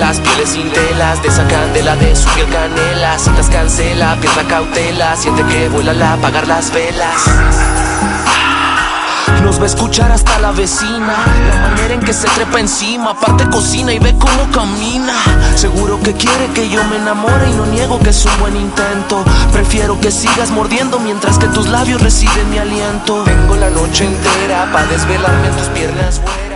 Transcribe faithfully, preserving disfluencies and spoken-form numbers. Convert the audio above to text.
telas, pieles sin telas, de esa candela de su piel canela. Citas cancela, pierda cautela, siente que vuela al apagar las velas. Nos va a escuchar hasta la vecina, la manera en que se trepa encima, aparte cocina y ve cómo camina. Seguro que quiere que yo me enamore y no niego que es un buen intento. Prefiero que sigas mordiendo mientras que tus labios reciben mi aliento. Tengo la noche entera pa' desvelarme en tus piernas, güey.